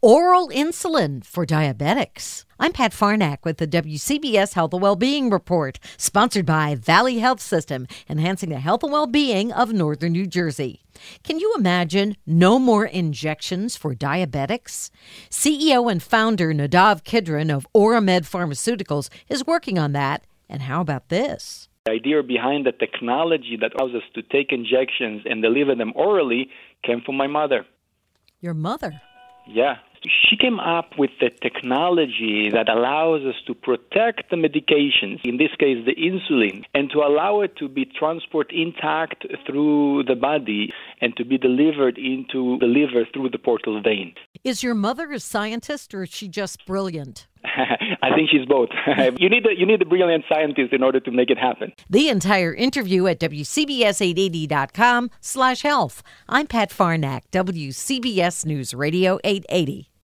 Oral insulin for diabetics. I'm Pat Farnack with the WCBS Health and Wellbeing Report, sponsored by Valley Health System, enhancing the health and well-being of northern New Jersey. Can you imagine no more injections for diabetics? CEO and founder Nadav Kidron of Oramed Pharmaceuticals is working on that. And how about this? The idea behind the technology that allows us to take injections and deliver them orally came from my mother. Your mother? Yeah. She came up with the technology that allows us to protect the medications, in this case the insulin, and to allow it to be transported intact through the body and to be delivered into the liver through the portal vein. Is your mother a scientist or is she just brilliant? I think she's both. You need a brilliant scientist in order to make it happen. The entire interview at WCBS880.com/health. I'm Pat Farnack, WCBS News Radio 880.